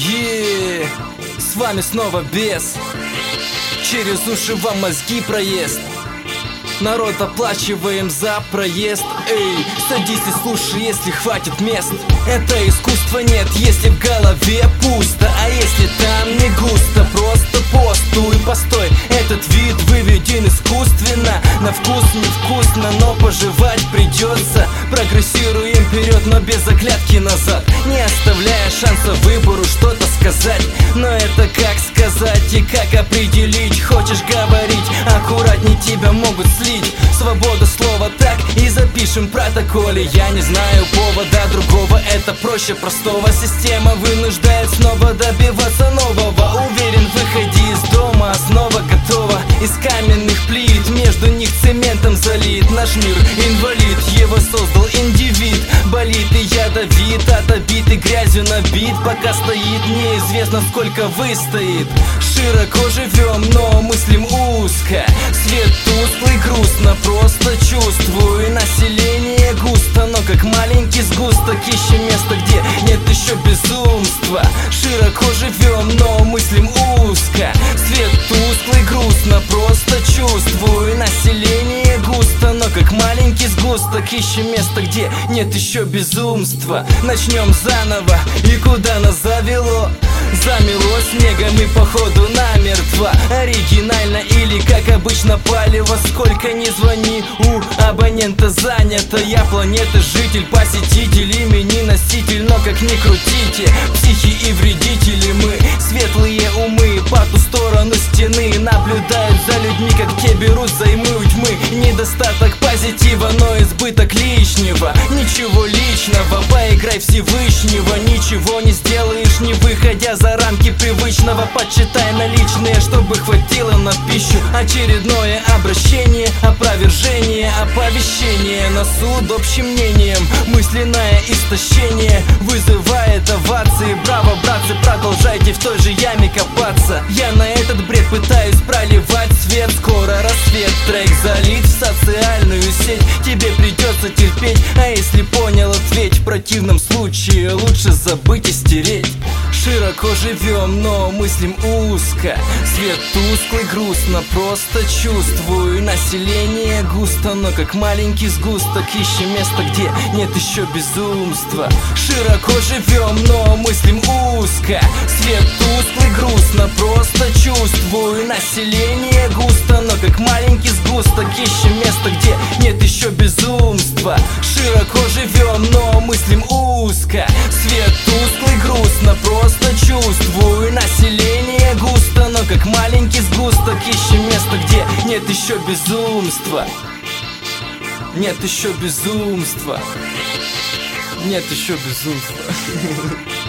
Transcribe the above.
С вами снова Бес. Через уши вам мозги проезд. Народ, оплачиваем за проезд. Эй, садись и слушай, если хватит мест. Это искусство нет, если в голове пусто. А если там не густо, просто постуй, постой. Этот вид выведен искусственно. На вкус невкусно, но пожевать придется. Прогрессируем вперед, но без оглядки назад, не оставляя шанса выбору что-то сказать. Но это как сказать и как определить? Хочешь говорить, аккуратней, тебя могут слить. Свобода слова, так и запишем в протоколе. Я не знаю повода другого, это проще простого. Система вынуждает снова добиваться нового. Уверен, выходи из дома, основа готова. Из каменных плит, между них цементом залит. Наш мир инвалид, его создал индивид. Болит и ядовит, от обиды грязью набит. Пока стоит, неизвестно сколько выстоит. Широко живем, но мыслим узко. Свет тусклый, грустно, просто чувствую. Население густо, но как маленький сгусток. Ищем место, где нет еще безумства. Широко живем, но мыслим узко. Свет тусклый, грустно, просто чувствую. Население густо, но как маленький сгусток. Ищем место, где нет еще безумства. Начнем заново, и куда нас завело? Замело снегом и походу намертво. Оригинально или как обычно палево. Сколько ни звони, у абонента занято. Я планета житель, посетитель, имени носитель. Но как ни крутите, психи и вредители мы. Светлые умы по ту сторону стены наблюдают за людьми, как те берут займы у тьмы. Недостаток позитива, но избыток лишнего. Ничего личного, поиграй Всевышнего. Ничего не сделаешь, не выходя за рамки привычного. Подсчитай наличные, чтобы хватило на пищу. Очередное обращение, опровержение, оповещение на суд общим мнением. Мысленное истощение вызывает овации. Браво, братцы, продолжайте в той же яме копаться. Я на этот бред пытаюсь проливать свет. Скоро рассвет, трек залит в социальную сеть. Тебе придется терпеть, а если понял, ответь. В противном случае лучше забыть и стереть. Широко живем, но мыслим узко. Свет тусклый, грустно, просто чувствую. Население густо, но как маленький сгусток. Ищем место, где нет еще безумства. Широко живем, но мыслим узко. Свет тусклый, грустно, просто чувствую. Население густо, но как маленький сгусток. Ищем место, где нет еще безумства. Широко живем, но мыслим узко. Свет тусклый, грустно, просто чувствую. Население густо, но как маленький сгусток. Ищем место, где нет еще безумства. Нет еще безумства. Нет еще безумства.